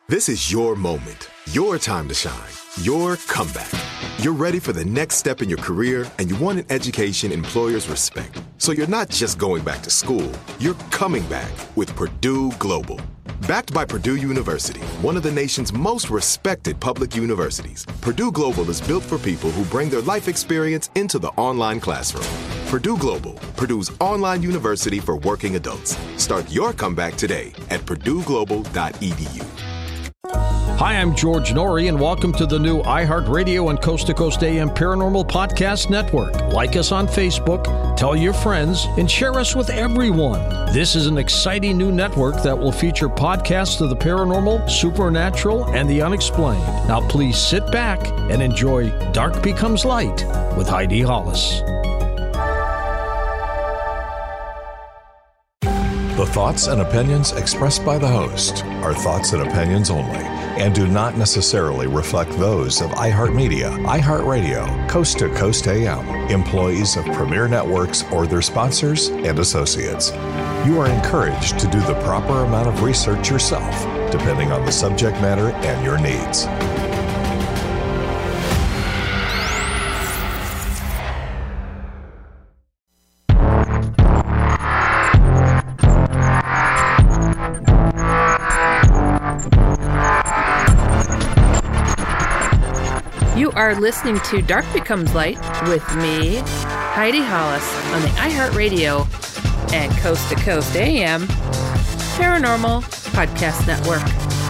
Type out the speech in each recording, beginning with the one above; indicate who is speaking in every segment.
Speaker 1: This is your moment, your time to shine, your comeback. You're ready for the next step in your career, and you want an education employers respect. So you're not just going back to school, you're coming back with Purdue Global. Backed by Purdue University, one of the nation's most respected public universities, Purdue Global is built for people who bring their life experience into the online classroom. Purdue Global, Purdue's online university for working adults. Start your comeback today at purdueglobal.edu.
Speaker 2: Hi, I'm George Norrie, and welcome to the new iHeartRadio and Coast to Coast AM Paranormal Podcast Network. Like us on Facebook, tell your friends, and share us with everyone. This is an exciting new network that will feature podcasts of the paranormal, supernatural, and the unexplained. Now, please sit back and enjoy Dark Becomes Light with Heidi Hollis.
Speaker 3: The thoughts and opinions expressed by the host are thoughts and opinions only and do not necessarily reflect those of iHeartMedia, iHeartRadio, Coast to Coast AM, employees of Premier Networks, or their sponsors and associates. You are encouraged to do the proper amount of research yourself, depending on the subject matter and your needs.
Speaker 4: You are listening to Dark Becomes Light with me, Heidi Hollis, on the iHeartRadio and Coast to Coast AM Paranormal Podcast Network.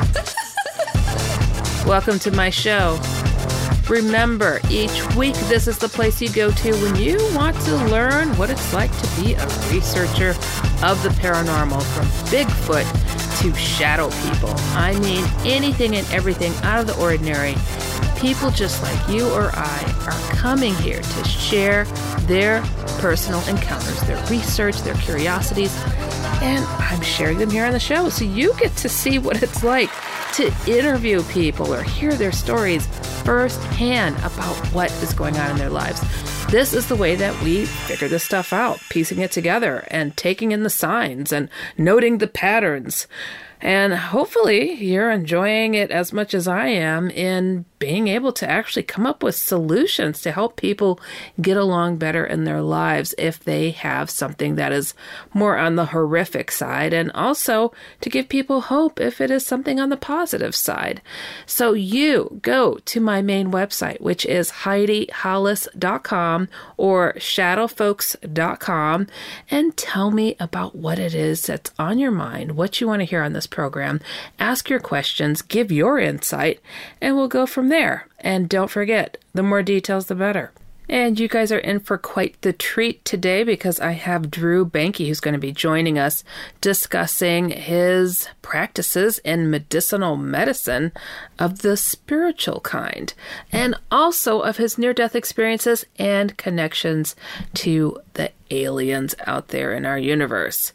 Speaker 4: Welcome to my show. Remember, each week this is the place you go to when you want to learn what it's like to be a researcher of the paranormal, from Bigfoot to shadow people. I mean, anything and everything out of the ordinary. People just like you or I are coming here to share their personal encounters, their research, their curiosities, and I'm sharing them here on the show. So you get to see what it's like to interview people or hear their stories firsthand about what is going on in their lives. This is the way that we figure this stuff out, piecing it together and taking in the signs and noting the patterns. And hopefully you're enjoying it as much as I am in being able to actually come up with solutions to help people get along better in their lives if they have something that is more on the horrific side, and also to give people hope if it is something on the positive side. So you go to my main website, which is HeidiHollis.com or shadowfolks.com, and tell me about what it is that's on your mind, what you want to hear on this program. Ask your questions, give your insight, and we'll go from there. And don't forget, the more details, the better. And you guys are in for quite the treat today, because I have Drew Banke, who's going to be joining us discussing his practices in medicinal medicine of the spiritual kind, and also of his near-death experiences and connections to the aliens out there in our universe.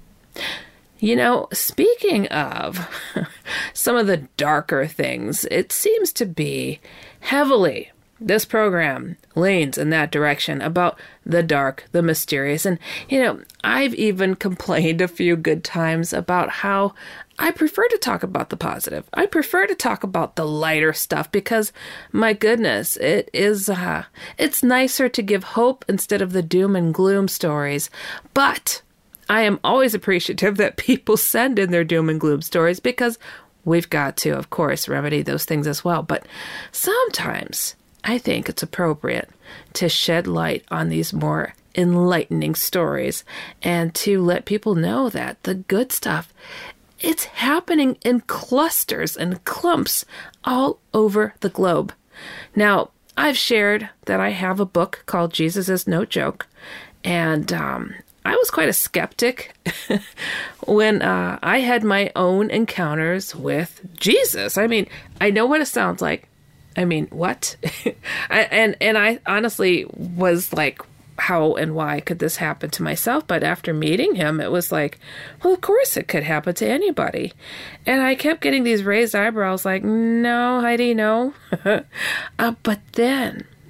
Speaker 4: You know, speaking of some of the darker things, it seems to be heavily, this program leans in that direction, about the dark, the mysterious. And, you know, I've even complained a few good times about how I prefer to talk about the positive. I prefer to talk about the lighter stuff because, my goodness, it's nicer to give hope instead of the doom and gloom stories. But I am always appreciative that people send in their doom and gloom stories, because we've got to, of course, remedy those things as well. But sometimes I think it's appropriate to shed light on these more enlightening stories and to let people know that the good stuff, it's happening in clusters and clumps all over the globe. Now, I've shared that I have a book called Jesus Is No Joke, and I was quite a skeptic when I had my own encounters with Jesus. I mean, I know what it sounds like. I mean, what? and I honestly was like, how and why could this happen to myself? But after meeting him, it was like, well, of course it could happen to anybody. And I kept getting these raised eyebrows like, no, Heidi, no. But then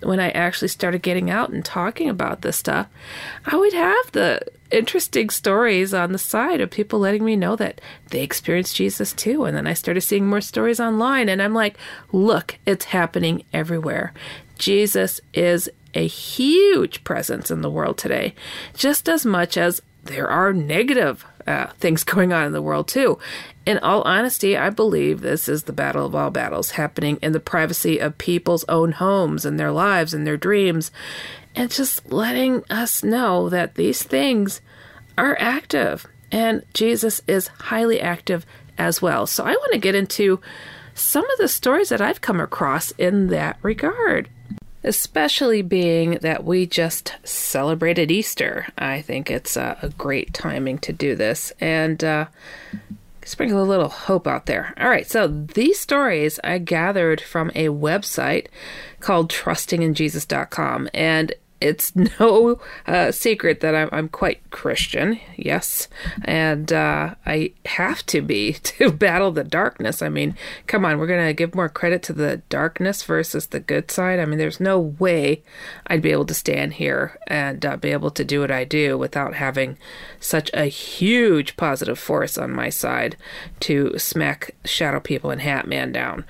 Speaker 4: when I actually started getting out and talking about this stuff, I would have the interesting stories on the side of people letting me know that they experienced Jesus too. And then I started seeing more stories online, and I'm like, look, it's happening everywhere. Jesus is a huge presence in the world today, just as much as there are negative things going on in the world too. In all honesty, I believe this is the battle of all battles, happening in the privacy of people's own homes and their lives and their dreams, and just letting us know that these things are active, and Jesus is highly active as well. So I want to get into some of the stories that I've come across in that regard, especially being that we just celebrated Easter. I think it's a great timing to do this and sprinkle a little hope out there. All right, so these stories I gathered from a website called trustinginjesus.com, and it's no secret that I'm quite Christian, yes, and I have to be to battle the darkness. I mean, come on, we're going to give more credit to the darkness versus the good side. I mean, there's no way I'd be able to stand here and be able to do what I do without having such a huge positive force on my side to smack Shadow People and Hat Man down.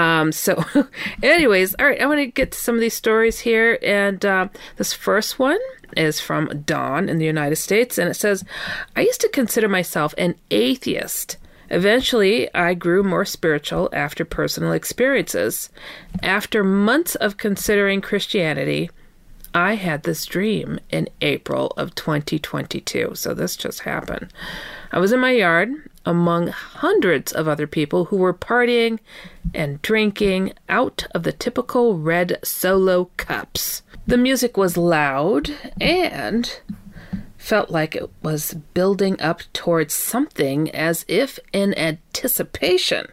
Speaker 4: So anyways, all right, I want to get to some of these stories here, and this first one is from Dawn in the United States, and it says, I used to consider myself an atheist. Eventually, I grew more spiritual after personal experiences. After months of considering Christianity, I had this dream in April of 2022. So this just happened. I was in my yard among hundreds of other people who were partying and drinking out of the typical red Solo cups. The music was loud and felt like it was building up towards something, as if in anticipation.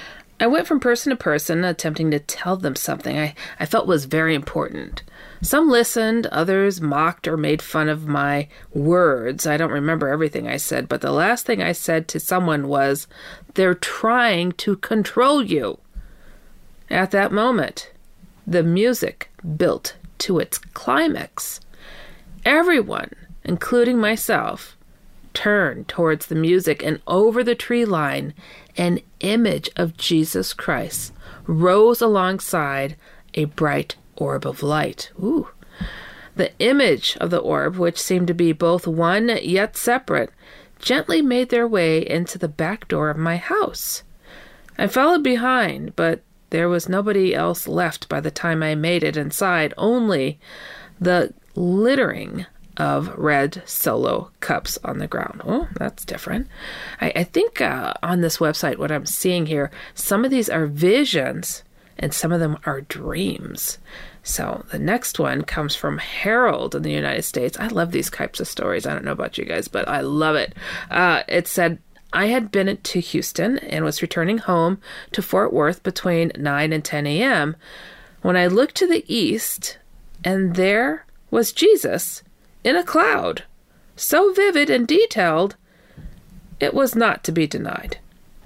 Speaker 4: I went from person to person, attempting to tell them something I felt was very important. Some listened, others mocked or made fun of my words. I don't remember everything I said, but the last thing I said to someone was, "They're trying to control you." At that moment, the music built to its climax. Everyone, including myself, turned towards the music, and over the tree line, an image of Jesus Christ rose alongside a bright orb of light. Ooh. The image of the orb, which seemed to be both one yet separate, gently made their way into the back door of my house. I followed behind, but there was nobody else left by the time I made it inside, only the littering of red Solo cups on the ground. Oh, that's different. I think on this website, what I'm seeing here, some of these are visions and some of them are dreams. So the next one comes from Harold in the United States. I love these types of stories. I don't know about you guys, but I love it. It said, I had been to Houston and was returning home to Fort Worth between 9 and 10 a.m. when I looked to the east, and there was Jesus in a cloud, so vivid and detailed, it was not to be denied.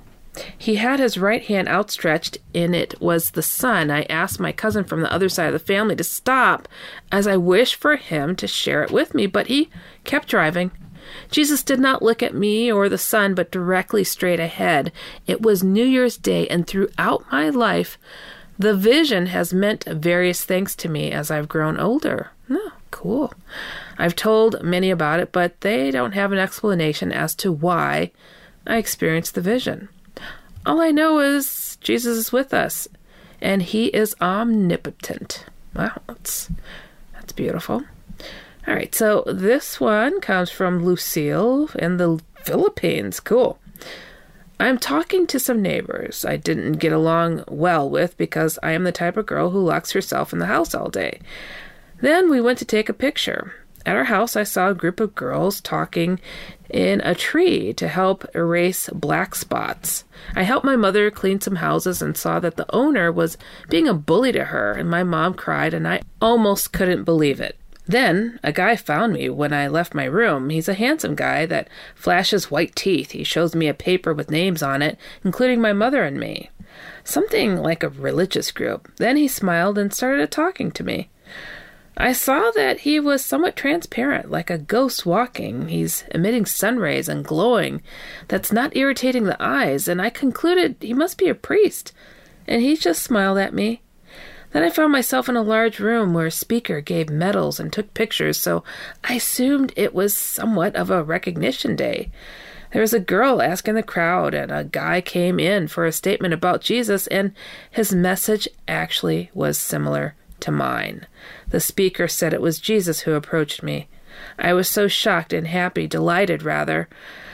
Speaker 4: He had his right hand outstretched, and it was the sun. I asked my cousin from the other side of the family to stop, as I wished for him to share it with me, but he kept driving. Jesus did not look at me or the sun, but directly straight ahead. It was New Year's Day, and throughout my life, the vision has meant various things to me as I've grown older. Oh, cool. I've told many about it, but they don't have an explanation as to why I experienced the vision. All I know is Jesus is with us, and he is omnipotent. Wow, that's beautiful. All right, so this one comes from Lucille in the Philippines. Cool. I'm talking to some neighbors I didn't get along well with because I am the type of girl who locks herself in the house all day. Then we went to take a picture. At our house, I saw a group of girls talking in a tree to help erase black spots. I helped my mother clean some houses and saw that the owner was being a bully to her, and my mom cried, and I almost couldn't believe it. Then a guy found me when I left my room. He's a handsome guy that flashes white teeth. He shows me a paper with names on it, including my mother and me. Something like a religious group. Then he smiled and started talking to me. I saw that he was somewhat transparent, like a ghost walking. He's emitting sun rays and glowing. That's not irritating the eyes, and I concluded he must be a priest. And he just smiled at me. Then I found myself in a large room where a speaker gave medals and took pictures, so I assumed it was somewhat of a recognition day. There was a girl asking the crowd, and a guy came in for a statement about Jesus, and his message actually was similar to mine. The speaker said it was Jesus who approached me. I was so shocked and happy, delighted rather.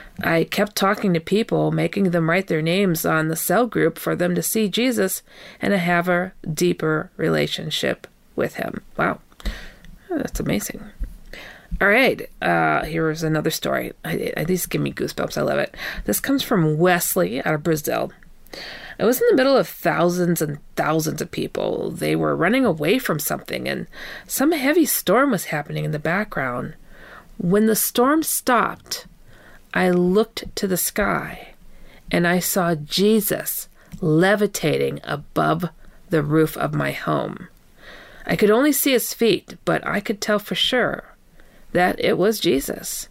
Speaker 4: I kept talking to people, making them write their names on the cell group for them to see Jesus and to have a deeper relationship with him. Wow, that's amazing. All right, here's another story. These give me goosebumps. I love it. This comes from Wesley out of Brazil. I was in the middle of thousands and thousands of people. They were running away from something, and some heavy storm was happening in the background. When the storm stopped, I looked to the sky, and I saw Jesus levitating above the roof of my home. I could only see his feet, but I could tell for sure that it was Jesus.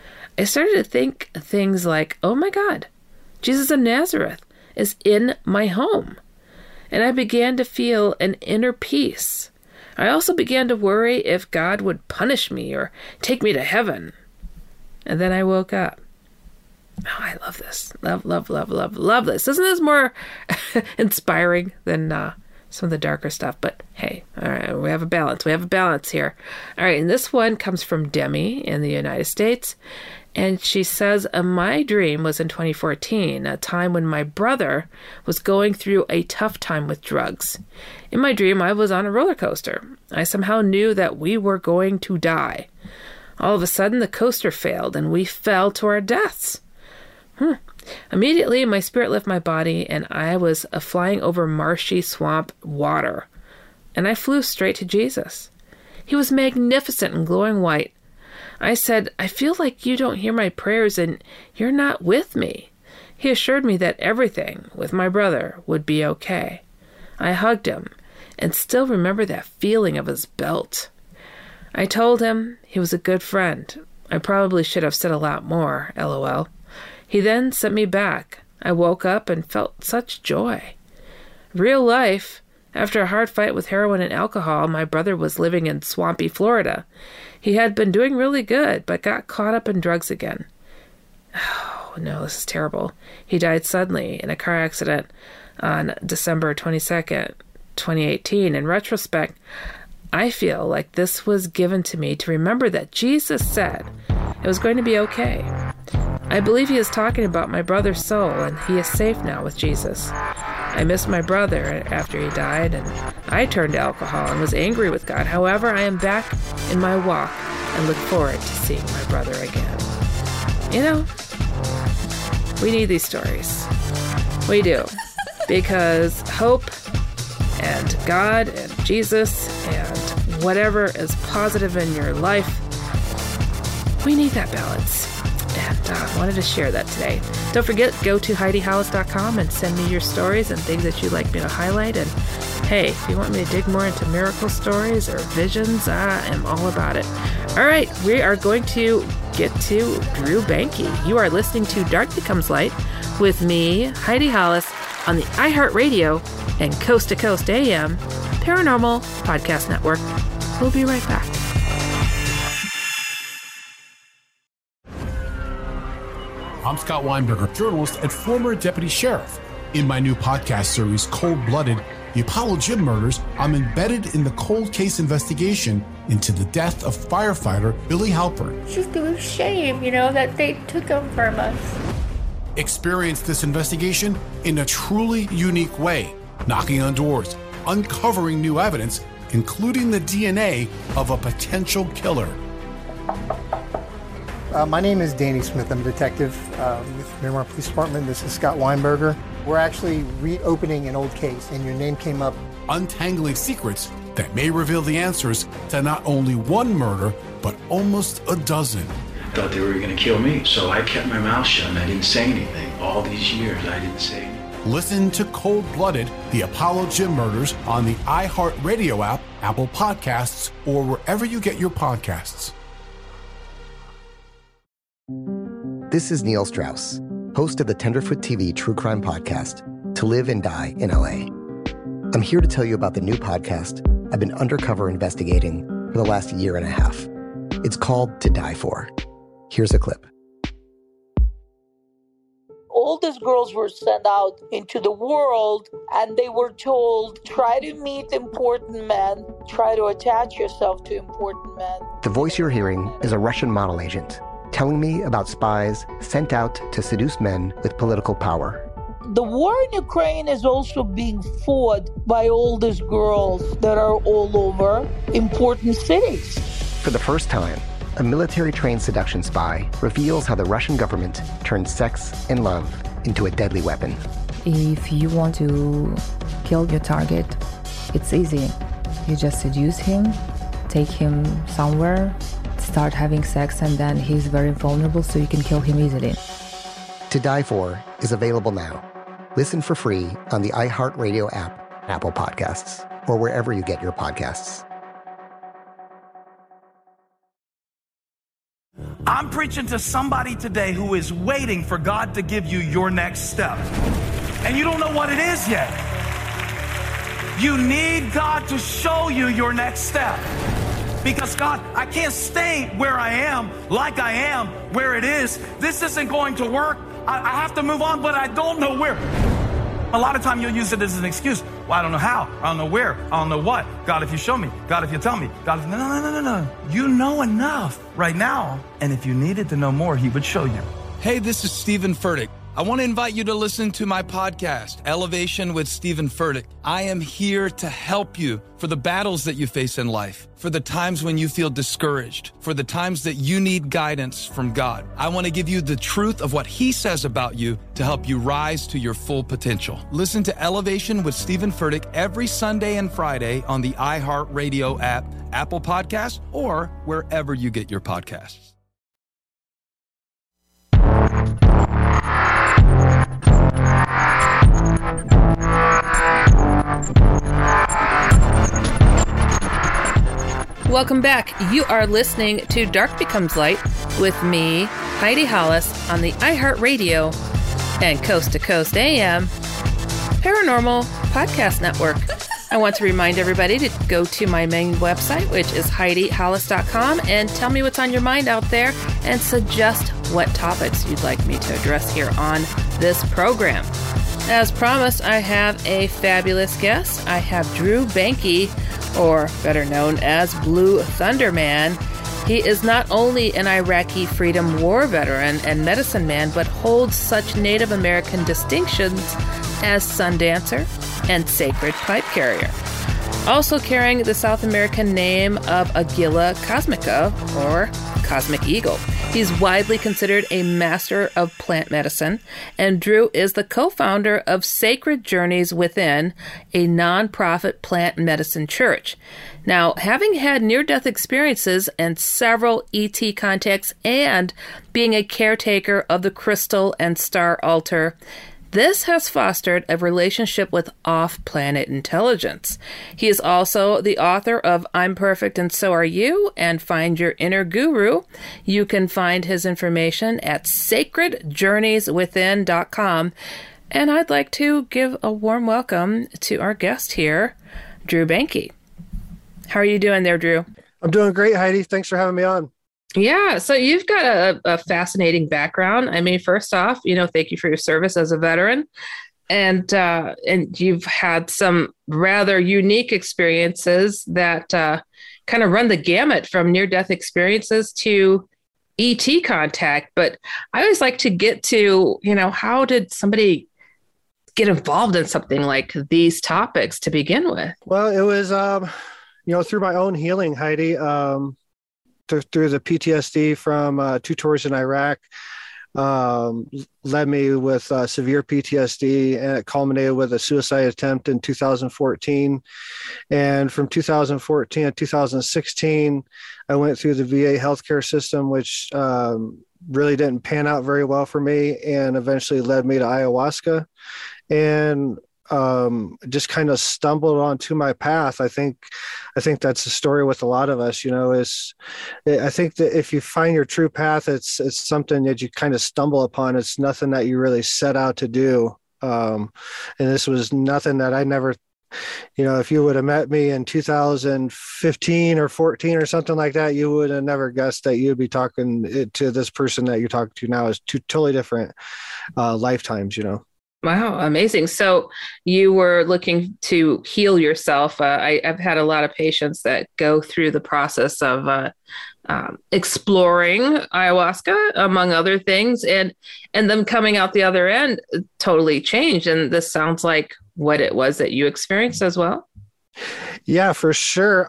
Speaker 4: I started to think things like, oh my God, Jesus of Nazareth is in my home. And I began to feel an inner peace. I also began to worry if God would punish me or take me to heaven. And then I woke up. Oh, I love this. Love this. Isn't this more inspiring than some of the darker stuff? But hey, all right, we have a balance here. All right, and this one comes from Demi in the United States. And she says, my dream was in 2014, a time when my brother was going through a tough time with drugs. In my dream, I was on a roller coaster. I somehow knew that we were going to die. All of a sudden, the coaster failed, and we fell to our deaths. Immediately, my spirit left my body, and I was flying over marshy swamp water. And I flew straight to Jesus. He was magnificent and glowing white. I said, I feel like you don't hear my prayers and you're not with me. He assured me that everything with my brother would be okay. I hugged him and still remember that feeling of his belt. I told him he was a good friend. I probably should have said a lot more, LOL. He then sent me back. I woke up and felt such joy. Real life, after a hard fight with heroin and alcohol, my brother was living in swampy Florida. He had been doing really good, but got caught up in drugs again. Oh, no, this is terrible. He died suddenly in a car accident on December 22nd, 2018. In retrospect, I feel like this was given to me to remember that Jesus said it was going to be okay. I believe he is talking about my brother's soul, and he is safe now with Jesus. I missed my brother after he died, and I turned to alcohol and was angry with God. However, I am back in my walk and look forward to seeing my brother again. You know, we need these stories. We do. Because hope and God and Jesus and whatever is positive in your life, we need that balance. And I wanted to share that today. Don't forget, go to HeidiHollis.com and send me your stories and things that you'd like me to highlight. And hey, if you want me to dig more into miracle stories or visions, I am all about it. All right, we are going to get to Drew Banke. You are listening to Dark Becomes Light with me, Heidi Hollis, on the iHeartRadio and Coast to Coast AM Paranormal Podcast Network. We'll be right back.
Speaker 5: I'm Scott Weinberger, journalist and former deputy sheriff. In my new podcast series, Cold Blooded, The Apollo Gym Murders, I'm embedded in the cold case investigation into the death of firefighter Billy Halpern.
Speaker 6: It's just a shame, that they took him from us.
Speaker 5: Experience this investigation in a truly unique way, knocking on doors, uncovering new evidence, including the DNA of a potential killer.
Speaker 7: My name is Danny Smith. I'm a detective with Miramar Police Department. This is Scott Weinberger. We're actually reopening an old case, and your name came up.
Speaker 5: Untangling secrets that may reveal the answers to not only one murder, but almost a dozen.
Speaker 8: I thought they were going to kill me, so I kept my mouth shut and I didn't say anything. All these years, I didn't say anything.
Speaker 5: Listen to Cold Blooded, The Apollo Gym Murders on the iHeartRadio app, Apple Podcasts, or wherever you get your podcasts.
Speaker 8: This is Neil Strauss, host of the Tenderfoot TV true crime podcast, To Live and Die in LA. I'm here to tell you about the new podcast I've been undercover investigating for the last year and a half. It's called To Die For. Here's a clip.
Speaker 9: All these girls were sent out into the world and they were told, try to meet important men, try to attach yourself to important men.
Speaker 8: The voice you're hearing is a Russian model agent telling me about spies sent out to seduce men with political power.
Speaker 9: The war in Ukraine is also being fought by all these girls that are all over important cities.
Speaker 8: For the first time, a military-trained seduction spy reveals how the Russian government turned sex and love into a deadly weapon.
Speaker 10: If you want to kill your target, it's easy. You just seduce him, take him somewhere, start having sex, and then he's very vulnerable, so you can kill him easily.
Speaker 8: To Die For is available now. Listen for free on the iHeartRadio app, Apple Podcasts, or wherever you get your podcasts.
Speaker 11: I'm preaching to somebody today who is waiting for God to give you your next step. And you don't know what it is yet. You need God to show you your next step. Because God, I can't stay where I am, like I am, where it is. This isn't going to work. I have to move on, but I don't know where. A lot of time you'll use it as an excuse. Well, I don't know how. I don't know where. I don't know what. God, if you show me. God, if you tell me. God, if... No. You know enough right now. And if you needed to know more, he would show you.
Speaker 12: Hey, this is Stephen Furtick. I want to invite you to listen to my podcast, Elevation with Stephen Furtick. I am here to help you for the battles that you face in life, for the times when you feel discouraged, for the times that you need guidance from God. I want to give you the truth of what he says about you to help you rise to your full potential. Listen to Elevation with Stephen Furtick every Sunday and Friday on the iHeartRadio app, Apple Podcasts, or wherever you get your podcasts.
Speaker 4: Welcome back. You are listening to Dark Becomes Light with me, Heidi Hollis, on the iHeartRadio and Coast to Coast AM Paranormal Podcast Network. I want to remind everybody to go to my main website, which is HeidiHollis.com, and tell me what's on your mind out there and suggest what topics you'd like me to address here on this program. As promised, I have a fabulous guest. I have Drew Banky, or better known as Blue Thunder Man. He is not only an Iraqi Freedom War veteran and medicine man, but holds such Native American distinctions as Sun Dancer and Sacred Pipe Carrier. Also carrying the South American name of Aguila Cosmica, or Cosmic Eagle. He's widely considered a master of plant medicine, and Drew is the co-founder of Sacred Journeys Within, a nonprofit plant medicine church. Now, having had near-death experiences and several ET contacts and being a caretaker of the crystal and star altar, this has fostered a relationship with off-planet intelligence. He is also the author of I'm Perfect and So Are You and Find Your Inner Guru. You can find his information at sacredjourneyswithin.com. And I'd like to give a warm welcome to our guest here, Drew Banky. How are you doing there, Drew?
Speaker 13: I'm doing great, Heidi. Thanks for having me on.
Speaker 4: Yeah, so you've got a fascinating background. I mean, first off, thank you for your service as a veteran, and you've had some rather unique experiences that kind of run the gamut from near-death experiences to ET contact. But I always like to get to, how did somebody get involved in something like these topics to begin with?
Speaker 13: Well, it was, through my own healing, Heidi. Through the PTSD from 2 tours in Iraq, led me with severe PTSD, and it culminated with a suicide attempt in 2014. And from 2014 to 2016, I went through the VA healthcare system, which really didn't pan out very well for me, and eventually led me to ayahuasca. And just kind of stumbled onto my path. I think that's the story with a lot of us, I think that if you find your true path, it's something that you kind of stumble upon. It's nothing that you really set out to do. And this was nothing that I never, if you would have met me in 2015 or 14 or something like that, you would have never guessed that you'd be talking to this person that you're talking to now. Is two totally different lifetimes,
Speaker 4: Wow, amazing. So you were looking to heal yourself. I've had a lot of patients that go through the process of exploring ayahuasca, among other things, and them coming out the other end totally changed. And this sounds like what it was that you experienced as well.
Speaker 13: Yeah, for sure.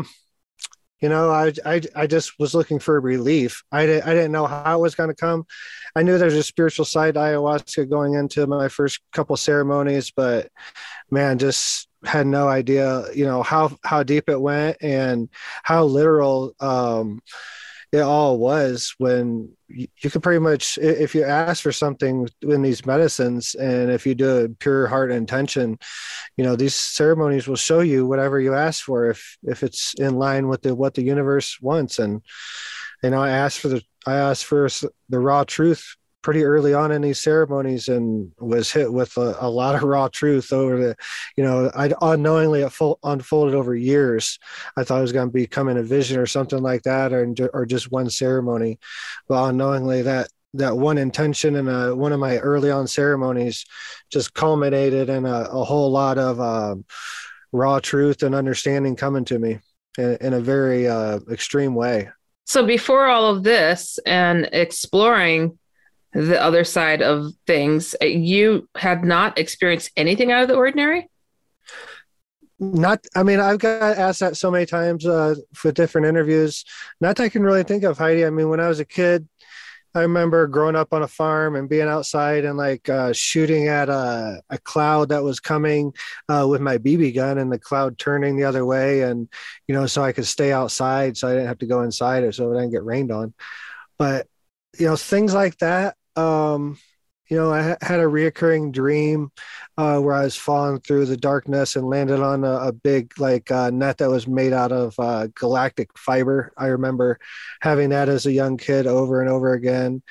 Speaker 13: I just was looking for relief. I didn't know how it was going to come. I knew there's a spiritual side to ayahuasca going into my first couple ceremonies, but man, just had no idea, how deep it went and how literal it all was. When you could pretty much, if you ask for something in these medicines, and if you do it pure heart intention, these ceremonies will show you whatever you ask for, if it's in line with what the universe wants. And I asked for the raw truth pretty early on in these ceremonies, and was hit with a lot of raw truth over I unknowingly unfolded over years. I thought it was going to be coming a vision or something like that, or just one ceremony, but unknowingly that one intention in one of my early on ceremonies just culminated in a whole lot of raw truth and understanding coming to me in a very extreme way.
Speaker 4: So before all of this and exploring the other side of things, you had not experienced anything out of the ordinary?
Speaker 13: I've got asked that so many times for different interviews. Not that I can really think of, Heidi. When I was a kid, I remember growing up on a farm and being outside and shooting at a cloud that was coming with my BB gun, and the cloud turning the other way. And, so I could stay outside so I didn't have to go inside it, so I didn't get rained on. But, things like that. I had a reoccurring dream where I was falling through the darkness and landed on a big net that was made out of galactic fiber. I remember having that as a young kid over and over again.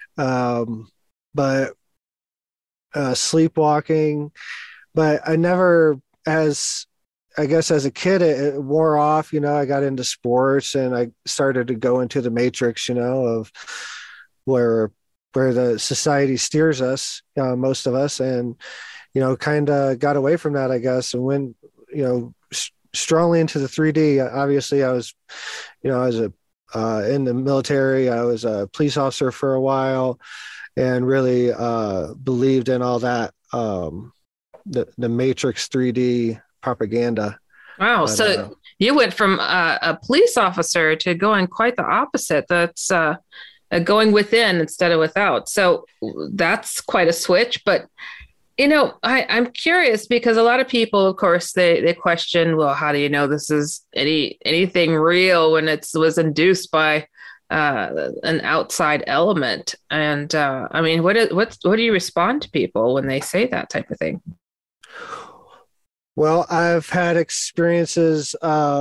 Speaker 13: But sleepwalking, but I never, as a kid, it wore off. I got into sports and I started to go into the matrix, of where the society steers us, most of us, and, kind of got away from that, I guess, and went, strongly into the 3D. Obviously, I was in the military. I was a police officer for a while, and really believed in all that, the Matrix 3D propaganda.
Speaker 4: Wow. So you went from a police officer to going quite the opposite. That's going within instead of without. So that's quite a switch. But, I'm curious, because a lot of people, of course, they question, well, how do you know this is anything real when it was induced by an outside element? And what do you respond to people when they say that type of thing?
Speaker 13: Well, I've had experiences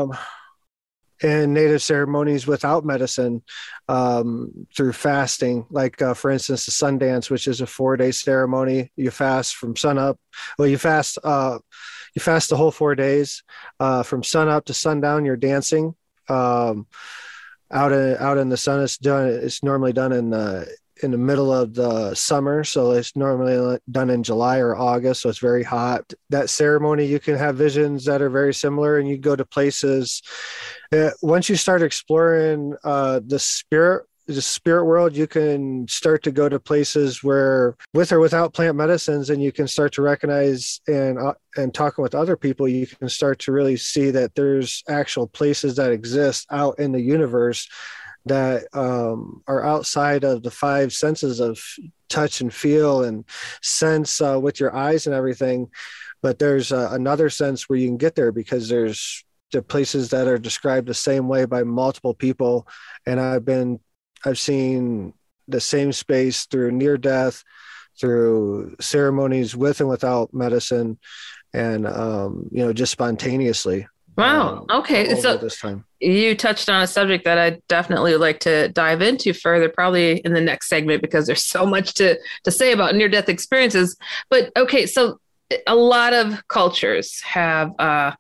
Speaker 13: in native ceremonies without medicine, through fasting, for instance, the sun dance, which is a 4-day ceremony. You fast from sunup. Well, you fast the whole 4 days, from sunup to sundown. You're dancing out in the sun. It's normally done in the middle of the summer, so it's normally done in July or August, so it's very hot. That ceremony, you can have visions that are very similar, and you go to places. Once you start exploring the spirit world, you can start to go to places where, with or without plant medicines, and you can start to recognize, and talking with other people, you can start to really see that there's actual places that exist out in the universe that are outside of the 5 senses of touch and feel and sense with your eyes and everything. But there's another sense where you can get there, because there's the places that are described the same way by multiple people. And I've seen the same space through near death, through ceremonies with and without medicine, and just spontaneously.
Speaker 4: Wow. Okay. So
Speaker 13: this time
Speaker 4: you touched on a subject that I'd definitely like to dive into further, probably in the next segment, because there's so much to say about near-death experiences. But okay, so a lot of cultures have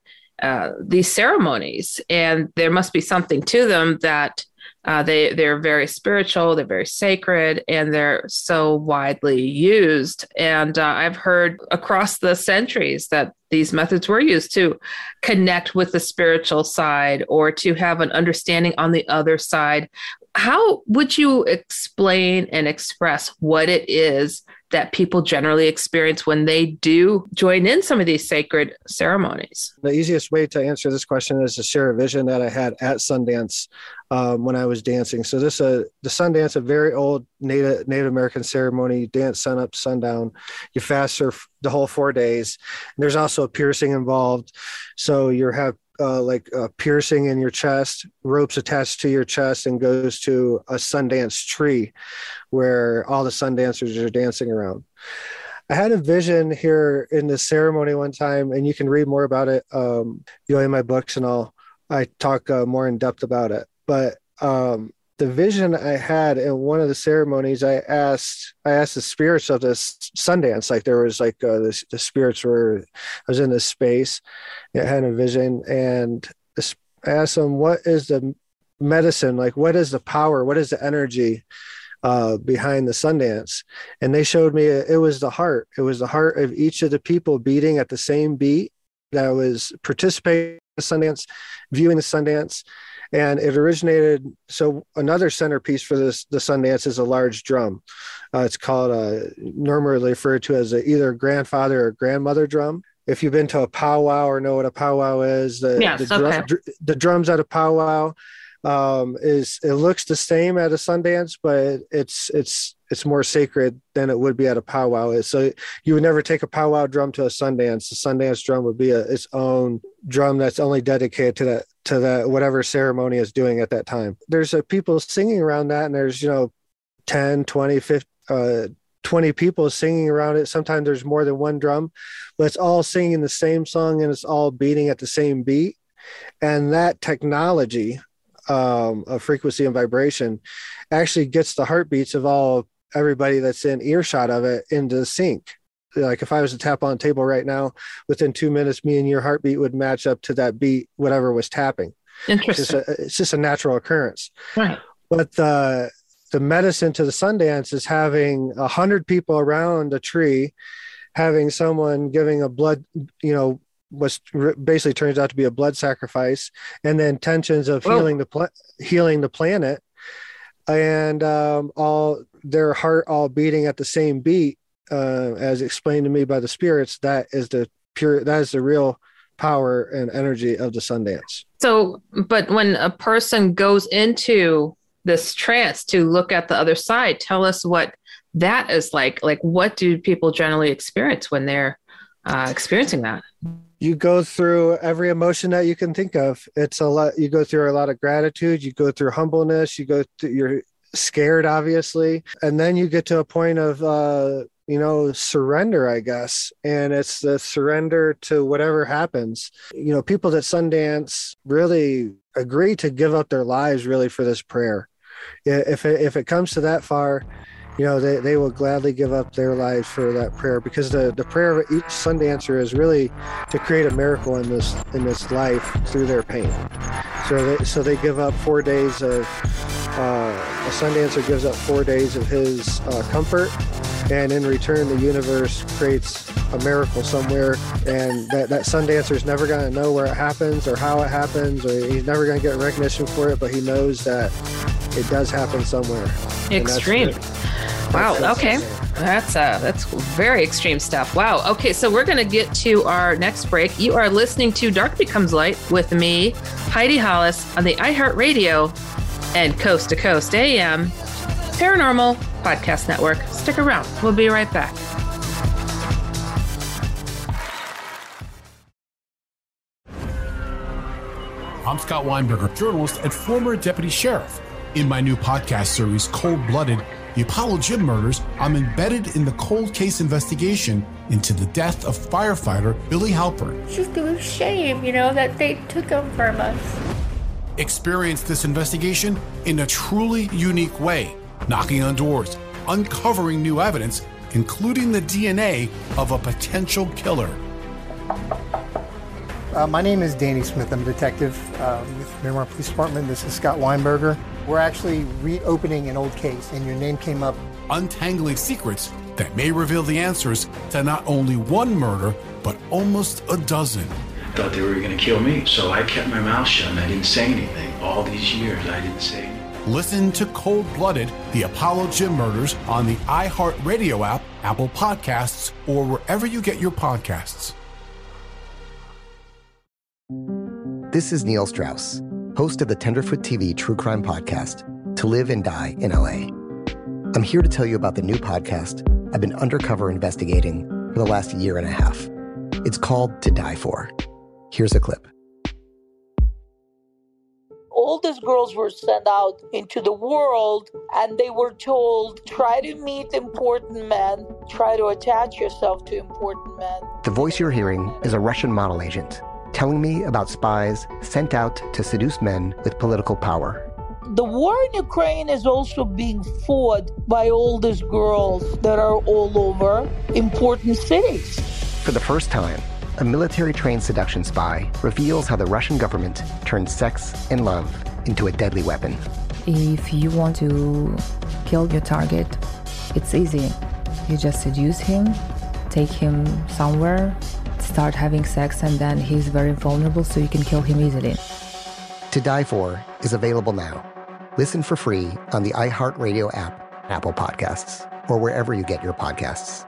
Speaker 4: these ceremonies, and there must be something to them that they're very spiritual, they're very sacred, and they're so widely used. And I've heard across the centuries that these methods were used to connect with the spiritual side or to have an understanding on the other side. How would you explain and express what it is that people generally experience when they do join in some of these sacred ceremonies?
Speaker 13: The easiest way to answer this question is to share a vision that I had at Sundance when I was dancing. So the Sundance, a very old Native American ceremony. You dance sun up, sundown. You fast for the whole 4 days. And there's also a piercing involved. So you have a piercing in your chest, ropes attached to your chest, and goes to a Sundance tree where all the Sundancers are dancing around. I had a vision here in the ceremony one time, and you can read more about it in my books and all. I talk more in depth about it. But the vision I had in one of the ceremonies, I asked the spirits of this Sundance, like there was the spirits were, I was in this space, I had a vision, and I asked them, what is the medicine? Like, what is the power? What is the energy behind the Sundance? And they showed me it was the heart. It was the heart of each of the people beating at the same beat that was participating in the Sundance, viewing the Sundance. And it originated, so another centerpiece for the Sundance is a large drum. It's called, normally referred to as either grandfather or grandmother drum. If you've been to a powwow or know what a powwow is, the drums at a powwow it looks the same at a Sundance, but it's more sacred than it would be at a powwow. So you would never take a powwow drum to a Sundance. The Sundance drum would be its own drum that's only dedicated to that whatever ceremony is doing at that time. There's people singing around that, and there's 10, 20, 50, 20 people singing around it. Sometimes there's more than one drum, but it's all singing the same song, and it's all beating at the same beat. And that technology of frequency and vibration actually gets the heartbeats of everybody that's in earshot of it into sync. Like if I was to tap on a table right now, within 2 minutes, me and your heartbeat would match up to that beat, whatever was tapping.
Speaker 4: Interesting.
Speaker 13: It's just a natural occurrence.
Speaker 4: Right.
Speaker 13: But the medicine to the Sundance is having 100 people around a tree, having someone giving a blood, basically turns out to be a blood sacrifice, and then tensions of healing the planet, and all their heart all beating at the same beat, as explained to me by the spirits. That is the real power and energy of the Sundance.
Speaker 4: So, but when a person goes into this trance to look at the other side, tell us what that is like. Like, what do people generally experience when they're experiencing that?
Speaker 13: You go through every emotion that you can think of. It's a lot. You go through a lot of gratitude. You go through humbleness. You're scared, obviously. And then you get to a point of, surrender, I guess. And it's the surrender to whatever happens. People that Sundance really agree to give up their lives really for this prayer. If it comes to that far, they will gladly give up their lives for that prayer, because the prayer of each Sundancer is really to create a miracle in this life through their pain. So they give up 4 days of a Sundancer gives up 4 days of his comfort, and in return the universe creates a miracle somewhere, and that Sundancer is never going to know where it happens or how it happens, or he's never going to get recognition for it, but he knows that it does happen somewhere.
Speaker 4: Extreme. Wow. Okay. That's very extreme stuff. Wow. Okay. So we're going to get to our next break. You are listening to Dark Becomes Light with me, Heidi Hollis, on the iHeartRadio and Coast to Coast AM Paranormal Podcast Network. Stick around. We'll be right back.
Speaker 5: I'm Scott Weinberger, journalist and former deputy sheriff. In my new podcast series, Cold Blooded, The Apollo Gym Murders, I'm embedded in the cold case investigation into the death of firefighter Billy Halpern.
Speaker 6: It's just a shame, that they took him from us.
Speaker 5: Experience this investigation in a truly unique way, knocking on doors, uncovering new evidence, including the DNA of a potential killer.
Speaker 7: My name is Danny Smith. I'm a detective with Miramar Police Department. This is Scott Weinberger. We're actually reopening an old case, and your name came up.
Speaker 5: Untangling secrets that may reveal the answers to not only one murder, but almost a dozen.
Speaker 14: I thought they were going to kill me, so I kept my mouth shut and I didn't say anything. All these years, I didn't say anything.
Speaker 5: Listen to Cold Blooded, The Apollo Gym Murders on the iHeartRadio app, Apple Podcasts, or wherever you get your podcasts.
Speaker 8: This is Neil Strauss, host of the Tenderfoot TV True Crime Podcast, To Live and Die in LA. I'm here to tell you about the new podcast I've been undercover investigating for the last year and a half. It's called To Die For. Here's a clip.
Speaker 9: All these girls were sent out into the world and they were told, try to meet important men, try to attach yourself to important men.
Speaker 8: The voice you're hearing is a Russian model agent telling me about spies sent out to seduce men with political power.
Speaker 9: The war in Ukraine is also being fought by all these girls that are all over important cities.
Speaker 8: For the first time, a military-trained seduction spy reveals how the Russian government turned sex and love into a deadly weapon.
Speaker 10: If you want to kill your target, it's easy. You just seduce him, take him somewhere, start having sex, and then he's very vulnerable, so you can kill him easily.
Speaker 8: To Die For is available now. Listen for free on the iHeartRadio app, Apple Podcasts, or wherever you get your podcasts.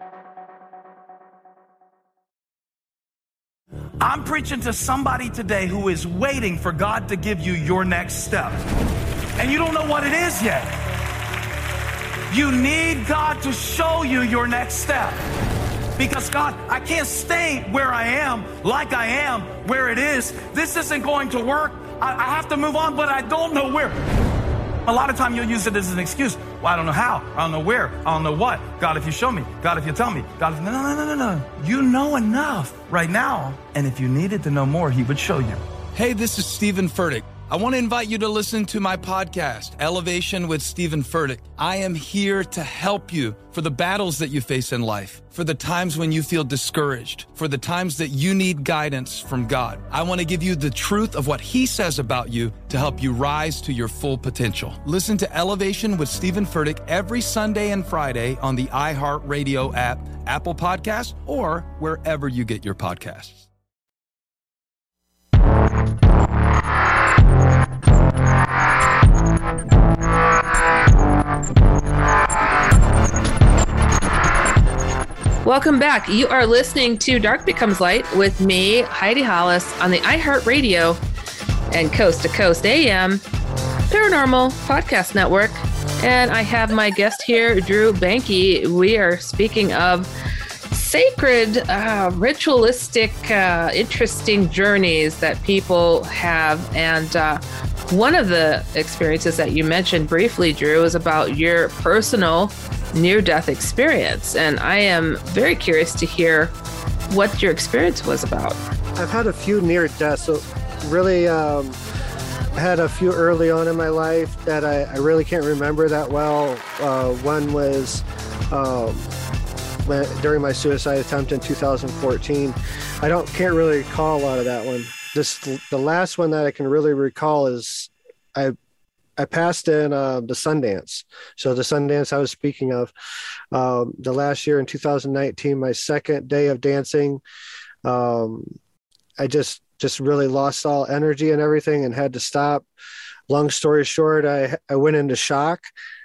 Speaker 11: I'm preaching to somebody today who is waiting for God to give you your next step. And you don't know what it is yet. You need God to show you your next step. Because God, I can't stay where I am, like I am, where it is. This isn't going to work. I have to move on, but I don't know where. A lot of time you'll use it as an excuse. Well, I don't know how. I don't know where. I don't know what. God, if you show me. God, if you tell me. God, if... No. You know enough right now. And if you needed to know more, he would show you.
Speaker 12: Hey, this is Stephen Furtick. I want to invite you to listen to my podcast, Elevation with Stephen Furtick. I am here to help you for the battles that you face in life, for the times when you feel discouraged, for the times that you need guidance from God. I want to give you the truth of what he says about you to help you rise to your full potential. Listen to Elevation with Stephen Furtick every Sunday and Friday on the iHeartRadio app, Apple Podcasts, or wherever you get your podcasts.
Speaker 4: Welcome back. You are listening to Dark Becomes Light with me, Heidi Hollis, on the iHeartRadio and Coast to Coast AM Paranormal Podcast Network. And I have my guest here, Drew Banke. We are speaking of sacred, ritualistic, interesting journeys that people have. And one of the experiences that you mentioned briefly, Drew, is about your personal near-death experience. And I am very curious to hear what your experience was about.
Speaker 13: I've had a few near deaths. So really, I had a few early on in my life that I really can't remember that well. One was during my suicide attempt in 2014. Can't really recall a lot of that one. The last one that I can really recall is I passed in the Sundance. So the Sundance I was speaking of, the last year in 2019, my second day of dancing, I just really lost all energy and everything and had to stop. Long story short, I went into shock,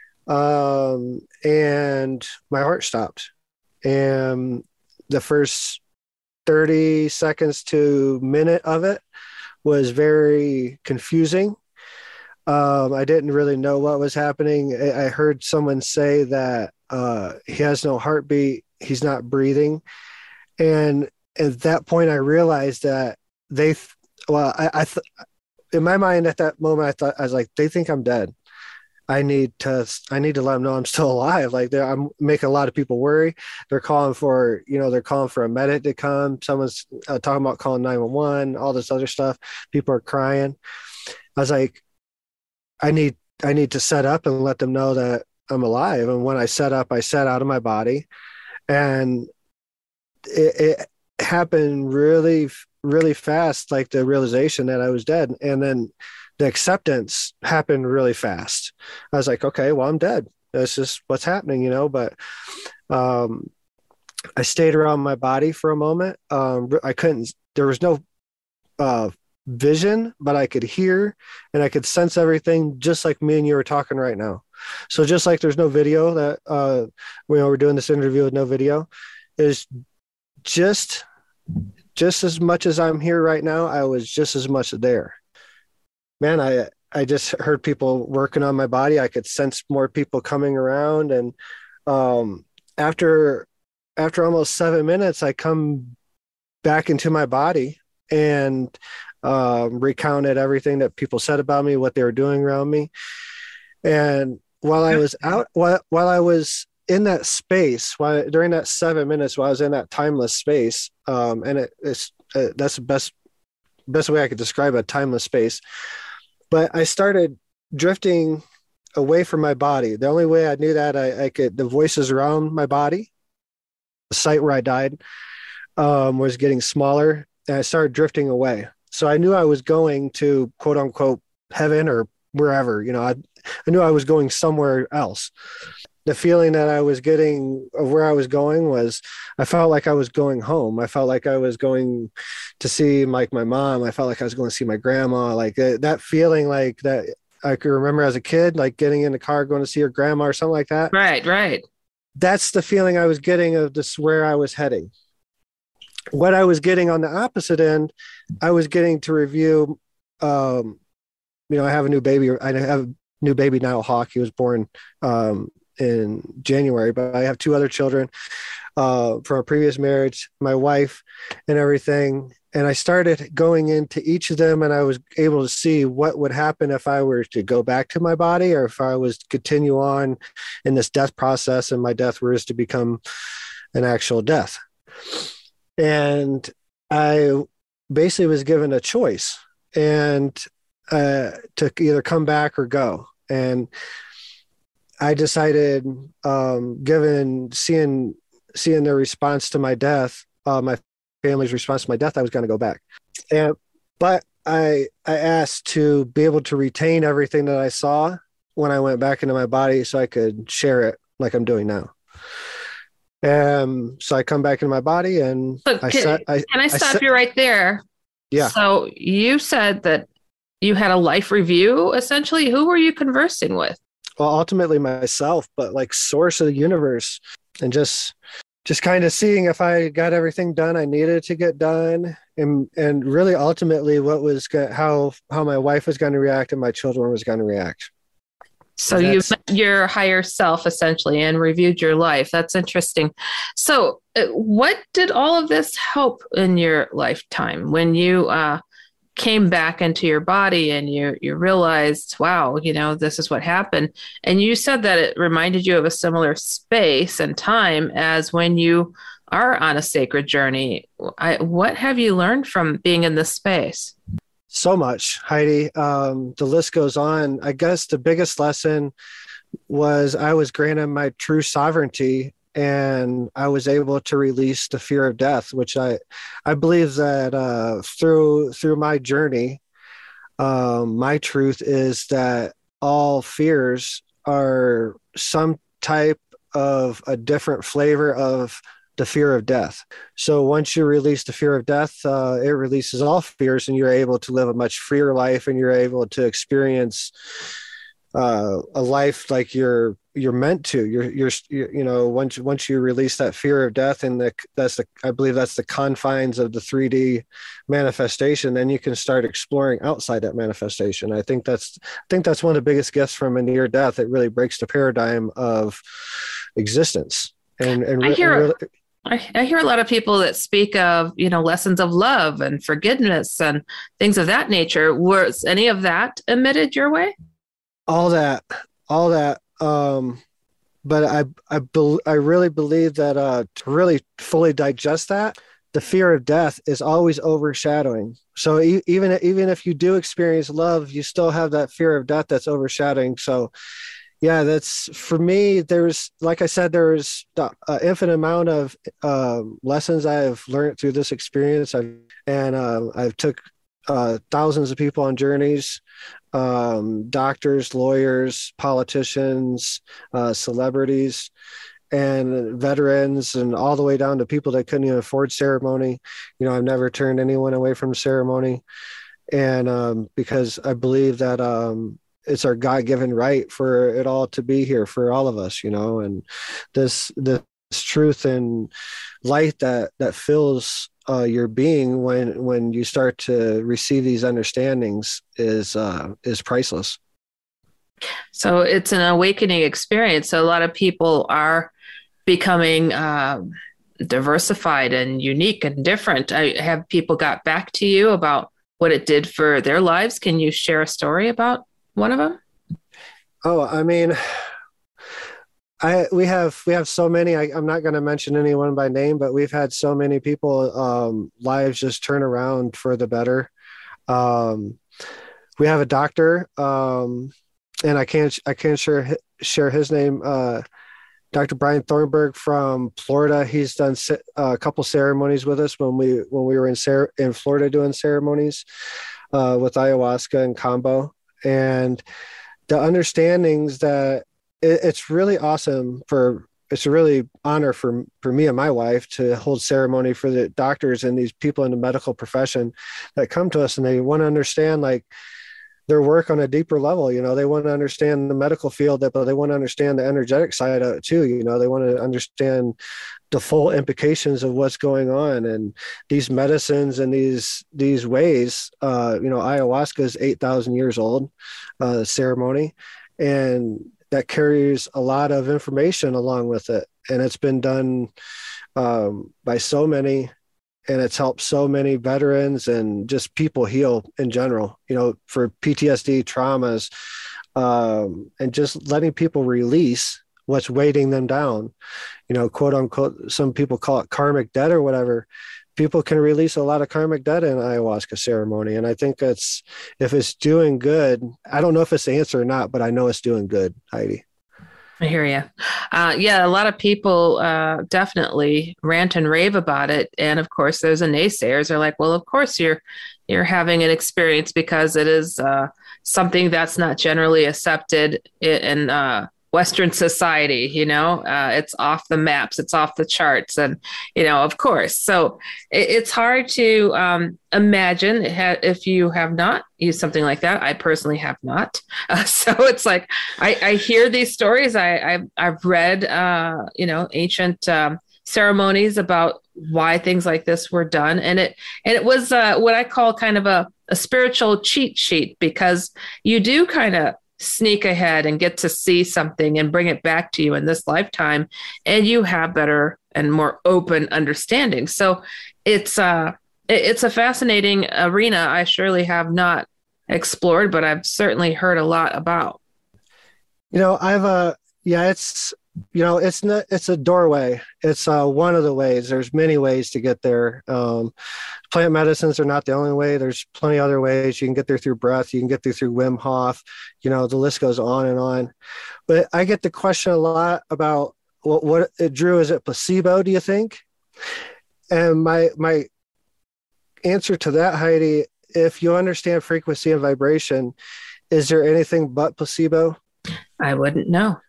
Speaker 13: and my heart stopped. And the first 30 seconds to minute of it was very confusing. I didn't really know what was happening. I heard someone say that he has no heartbeat, he's not breathing. And at that point, I realized that in my mind at that moment, I was like, they think I'm dead. I need to let them know I'm still alive. Like I'm making a lot of people worry. They're calling for a medic to come. Someone's talking about calling 911, all this other stuff. People are crying. I was like, I need to set up and let them know that I'm alive. And when I set up, I set out of my body, and it happened really, really fast. Like the realization that I was dead. And then the acceptance happened really fast. I was like, okay, well, I'm dead. That's just what's happening, but I stayed around my body for a moment. There was no vision, but I could hear and I could sense everything, just like me and you are talking right now. So just like there's no video that, we're doing this interview with no video, is just as much as I'm here right now, I was just as much there. Man, I just heard people working on my body. I could sense more people coming around. And after almost 7 minutes, I come back into my body and recounted everything that people said about me, what they were doing around me. And while I was in that space, during that 7 minutes, while I was in that timeless space, and that's the best way I could describe a timeless space. But I started drifting away from my body. The only way I knew that the voices around my body, the site where I died, was getting smaller, and I started drifting away. So I knew I was going to quote unquote heaven or wherever, I knew I was going somewhere else. The feeling that I was getting of where I was going was, I felt like I was going home. I felt like I was going to see my mom. I felt like I was going to see my grandma. Like that feeling, like that I could remember as a kid, like getting in the car, going to see your grandma or something like that.
Speaker 4: Right.
Speaker 13: That's the feeling I was getting of this, where I was heading. What I was getting on the opposite end, I was getting to review, I have a new baby. I have a new baby now, Hawk. He was born in January, but I have 2 other children from a previous marriage, my wife and everything. And I started going into each of them, and I was able to see what would happen if I were to go back to my body, or if I was to continue on in this death process and my death was to become an actual death. And I basically was given a choice, and to either come back or go. And I decided, given seeing their response to my death, my family's response to my death, I was going to go back. But I asked to be able to retain everything that I saw when I went back into my body, so I could share it like I'm doing now. So I come back into my body, and
Speaker 4: can I stop you right there?
Speaker 13: Yeah.
Speaker 4: So you said that you had a life review, essentially. Who were you conversing with?
Speaker 13: Well, ultimately myself, but like source of the universe, and just kind of seeing if I got everything done I needed to get done, and really ultimately what was how my wife was going to react and my children was going to react.
Speaker 4: So you met your higher self essentially and reviewed your life. That's interesting. So what did all of this help in your lifetime when you came back into your body and you realized, wow, this is what happened? And you said that it reminded you of a similar space and time as when you are on a sacred journey. What have you learned from being in this space?
Speaker 13: So much, Heidi. The list goes on. I guess the biggest lesson was I was granted my true sovereignty, and I was able to release the fear of death, which I believe that through my journey, my truth is that all fears are some type of a different flavor of the fear of death. So once you release the fear of death, it releases all fears, and you're able to live a much freer life, and you're able to experience a life like you're meant to. You're once you release that fear of death, and I believe that's the confines of the 3D manifestation, then you can start exploring outside that manifestation. I think that's one of the biggest gifts from a near death. It really breaks the paradigm of existence. And
Speaker 4: I hear a lot of people that speak of, lessons of love and forgiveness and things of that nature. Was any of that emitted your way?
Speaker 13: All that all that. But I really believe that to really fully digest that, the fear of death is always overshadowing. So even if you do experience love, you still have that fear of death that's overshadowing. So yeah, that's for me. There's, like I said, there's an infinite amount of lessons I've learned through this experience. I've took thousands of people on journeys, doctors, lawyers, politicians, celebrities, and veterans, and all the way down to people that couldn't even afford ceremony. I've never turned anyone away from ceremony. And because I believe that it's our God-given right for it all to be here for all of us, and this truth and light that fills your being when you start to receive these understandings is priceless.
Speaker 4: So it's an awakening experience. So a lot of people are becoming diversified and unique and different. Have people got back to you about what it did for their lives? Can you share a story about one of them?
Speaker 13: Oh, I mean, we have so many. I'm not going to mention anyone by name, but we've had so many people lives just turn around for the better. We have a doctor, and I can't share his name. Dr. Brian Thornburg from Florida. He's done a couple ceremonies with us when we were in Florida doing ceremonies with ayahuasca and combo, and the understandings that it's really awesome. It's a really honor for me and my wife to hold ceremony for the doctors and these people in the medical profession that come to us, and they want to understand their work on a deeper level. They want to understand the medical field, but they want to understand the energetic side of it too. They want to understand the full implications of what's going on, and these medicines and these ways. Ayahuasca is 8,000 years old ceremony, and that carries a lot of information along with it. And it's been done by so many, and it's helped so many veterans and just people heal in general, for PTSD, traumas, and just letting people release what's weighting them down, quote unquote. Some people call it karmic debt or whatever. People can release a lot of karmic debt in ayahuasca ceremony. And I think if it's doing good, I don't know if it's the answer or not, but I know it's doing good, Heidi.
Speaker 4: I hear you. Yeah, a lot of people definitely rant and rave about it. And of course, there's a naysayers. They're like, well, of course you're having an experience because it is something that's not generally accepted in Western society. It's off the maps, it's off the charts. And, of course, so it's hard to imagine if you have not used something like that. I personally have not. So it's like, I hear these stories. I've read, ancient ceremonies about why things like this were done. And it was what I call kind of a spiritual cheat sheet, because you do kind of sneak ahead and get to see something and bring it back to you in this lifetime, and you have better and more open understanding. So it's a fascinating arena I surely have not explored, but I've certainly heard a lot about. It's a doorway. It's one of the ways. There's many ways to get there. Plant medicines are not the only way. There's plenty of other ways. You can get there through breath. You can get there through Wim Hof. The list goes on and on. But I get the question a lot about what Drew, is it placebo, do you think? And my answer to that, Heidi, if you understand frequency and vibration, is there anything but placebo? I wouldn't know.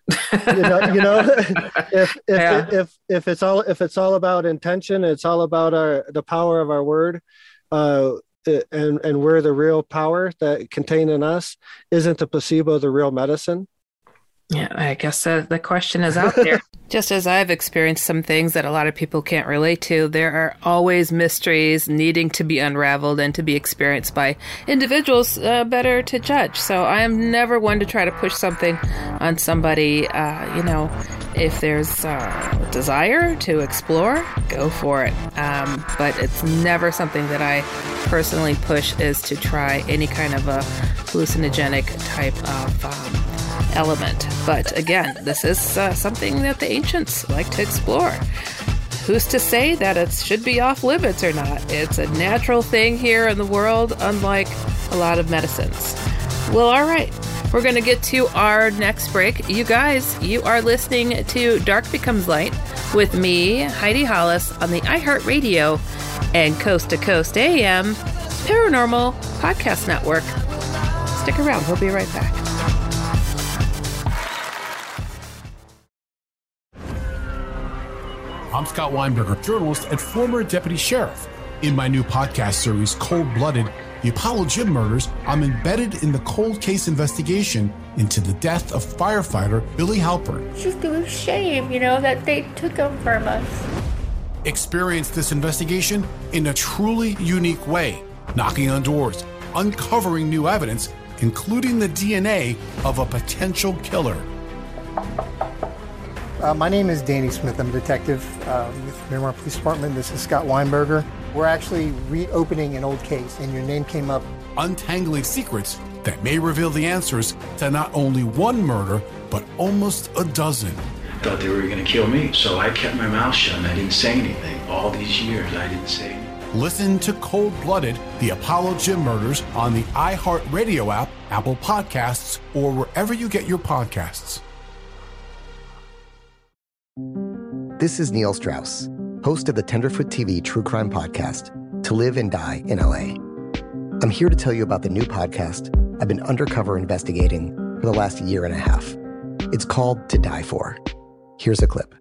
Speaker 13: If it's all about intention, it's all about the power of our word, and we're the real power that contained in us. Isn't the placebo the real medicine?
Speaker 4: Yeah, I guess the question is out there. Just as I've experienced some things that a lot of people can't relate to, there are always mysteries needing to be unraveled and to be experienced by individuals better to judge. So I am never one to try to push something on somebody. If there's a desire to explore, go for it. But it's never something that I personally push, is to try any kind of a hallucinogenic type of element. But again, this is something that the ancients like to explore. Who's to say that it should be off limits or not? It's a natural thing here in the world, unlike a lot of medicines. Well, all right. We're going to get to our next break. You guys, you are listening to Dark Becomes Light with me, Heidi Hollis, on the iHeartRadio and Coast to Coast AM Paranormal Podcast Network. Stick around. We'll be right back.
Speaker 5: I'm Scott Weinberger, journalist and former deputy sheriff. In my new podcast series, Cold Blooded, The Apollo Gym Murders, I'm embedded in the cold case investigation into the death of firefighter Billy Halpern.
Speaker 6: It's just a shame, that they took him from us.
Speaker 5: Experience this investigation in a truly unique way, knocking on doors, uncovering new evidence, including the DNA of a potential killer.
Speaker 7: My name is Danny Smith. I'm a detective with Miramar Police Department. This is Scott Weinberger. We're actually reopening an old case, and your name came up.
Speaker 5: Untangling secrets that may reveal the answers to not only one murder, but almost a dozen.
Speaker 14: I thought they were going to kill me, so I kept my mouth shut and I didn't say anything. All these years, I didn't say anything.
Speaker 5: Listen to Cold Blooded, The Apollo Gym Murders on the iHeartRadio app, Apple Podcasts, or wherever you get your podcasts.
Speaker 8: This is Neil Strauss, host of the Tenderfoot TV true crime podcast, To Live and Die in LA. I'm here to tell you about the new podcast I've been undercover investigating for the last year and a half. It's called To Die For. Here's a clip.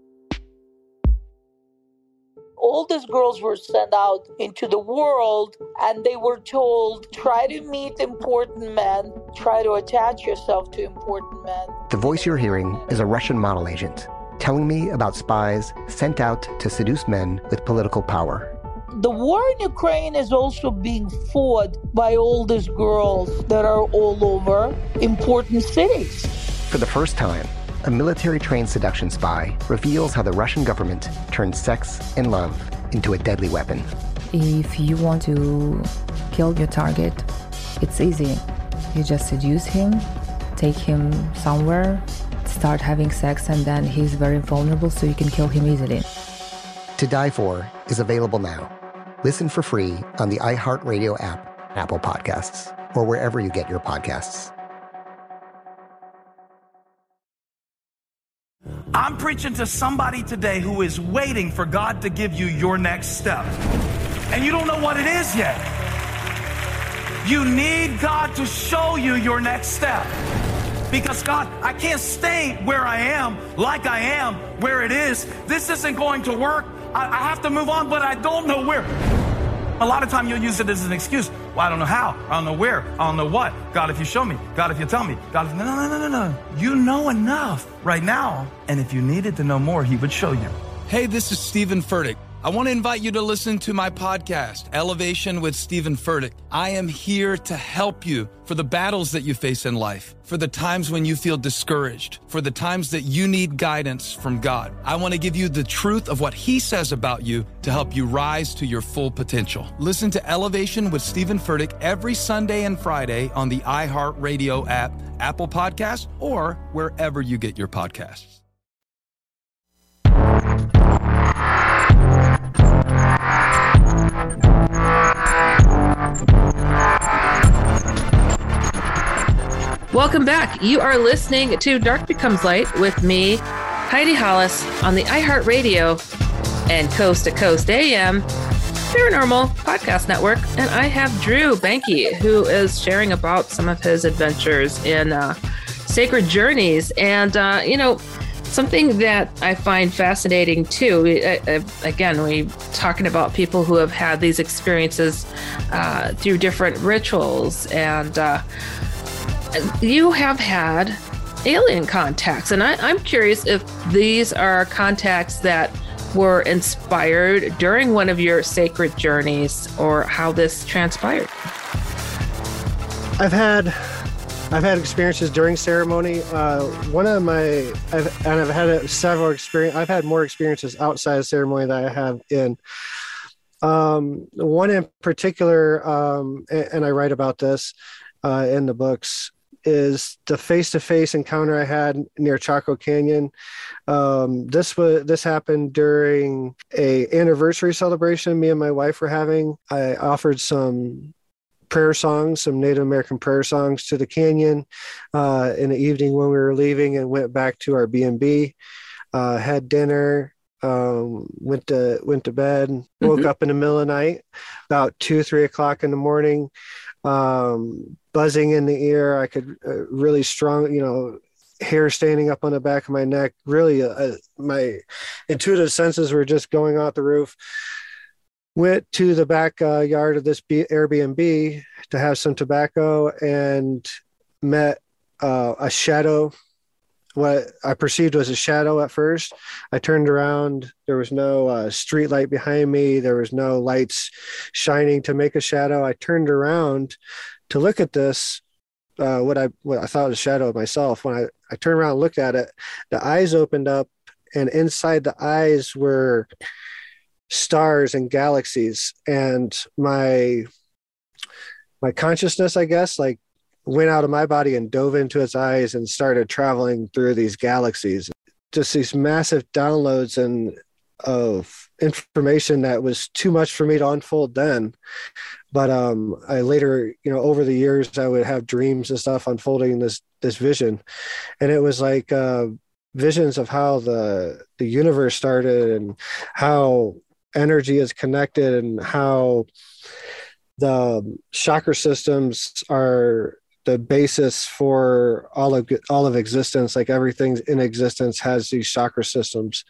Speaker 9: All these girls were sent out into the world and they were told, try to meet important men, try to attach yourself to important men.
Speaker 8: The voice you're hearing is a Russian model agent telling me about spies sent out to seduce men with political power.
Speaker 9: The war in Ukraine is also being fought by all these girls that are all over important cities.
Speaker 8: For the first time, a military-trained seduction spy reveals how the Russian government turned sex and love into a deadly weapon.
Speaker 10: If you want to kill your target, it's easy. You just seduce him, take him somewhere, start having sex, and then he's very vulnerable, so you can kill him easily.
Speaker 8: To Die For is available now. Listen for free on the iHeartRadio app, Apple Podcasts, or wherever you get your podcasts.
Speaker 11: I'm preaching to somebody today who is waiting for God to give you your next step. And you don't know what it is yet. You need God to show you your next step. Because God, I can't stay where I am, like I am, where it is. This isn't going to work. I have to move on, but I don't know where. A lot of time you'll use it as an excuse. Well, I don't know how. I don't know where. I don't know what. God, if you show me. God, if you tell me. God, if... No. You know enough right now. And if you needed to know more, he would show you.
Speaker 12: Hey, this is Stephen Furtick. I want to invite you to listen to my podcast, Elevation with Stephen Furtick. I am here to help you for the battles that you face in life, for the times when you feel discouraged, for the times that you need guidance from God. I want to give you the truth of what he says about you to help you rise to your full potential. Listen to Elevation with Stephen Furtick every Sunday and Friday on the iHeartRadio app, Apple Podcasts, or wherever you get your podcasts.
Speaker 4: Welcome back. You are listening to Dark Becomes Light with me, Heidi Hollis, on the iHeartRadio and Coast to Coast AM Paranormal Podcast Network. And I have Drew Banke, who is sharing about some of his adventures in Sacred Journeys. And, something that I find fascinating too, again, we're talking about people who have had these experiences through different rituals, and you have had alien contacts. And I'm curious if these are contacts that were inspired during one of your sacred journeys, or how this transpired.
Speaker 13: I've had experiences during ceremony. I've had several experiences. I've had more experiences outside of ceremony than I have in. One in particular, and I write about this in the books. is the face-to-face encounter I had near Chaco Canyon. This happened during a anniversary celebration me and my wife were having. I offered some prayer songs, some Native American prayer songs to the canyon in the evening when we were leaving, and went back to our B&B, had dinner, went to bed, woke up in the middle of the night, about 2-3 o'clock in the morning, buzzing in the ear. I could really strong, hair standing up on the back of my neck. Really, my intuitive senses were just going out the roof. Went to the back yard of this Airbnb to have some tobacco and met a shadow, what I perceived was a shadow at first. I turned around. There was no street light behind me. There was no lights shining to make a shadow. I turned around to look at this, what I thought was a shadow of myself. When I turned around and looked at it, the eyes opened up, and inside the eyes were stars and galaxies, and my consciousness, I guess, like went out of my body and dove into its eyes and started traveling through these galaxies. Just these massive downloads of information that was too much for me to unfold then. But I later, over the years, I would have dreams and stuff unfolding this vision, and it was like visions of how the universe started and how energy is connected and how the chakra systems are the basis for all of existence. Like everything in existence has these chakra systems.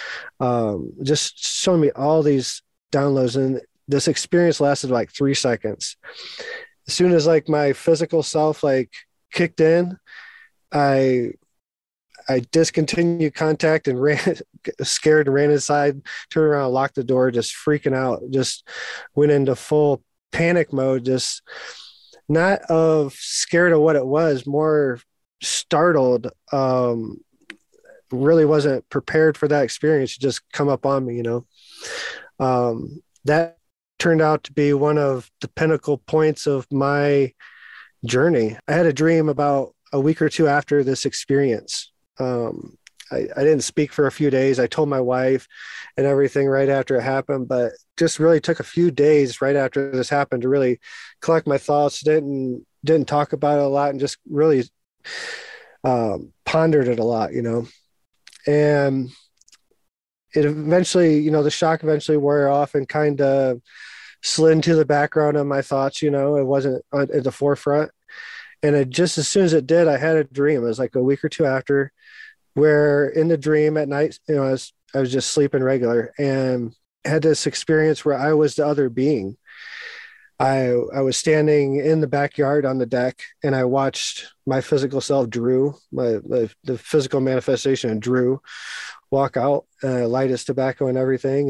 Speaker 13: Just showing me all these downloads, and this experience lasted like 3 seconds. As soon as like my physical self like kicked in, I discontinued contact and ran, scared and ran inside, turned around, locked the door, just freaking out, just went into full panic mode, just not of scared of what it was, more startled. Really wasn't prepared for that experience to just come up on me, that turned out to be one of the pinnacle points of my journey. I had a dream about a week or two after this experience. I didn't speak for a few days. I told my wife and everything right after it happened, but just really took a few days right after this happened to really collect my thoughts. Didn't talk about it a lot, and just really pondered it a lot, and it eventually, the shock eventually wore off and kind of slid into the background of my thoughts. It wasn't at the forefront. And just as soon as it did, I had a dream. It was like a week or two after, where in the dream at night, I was just sleeping regular and had this experience where I was the other being. I was standing in the backyard on the deck, and I watched my physical self, Drew, the physical manifestation of Drew, walk out, light his tobacco and everything,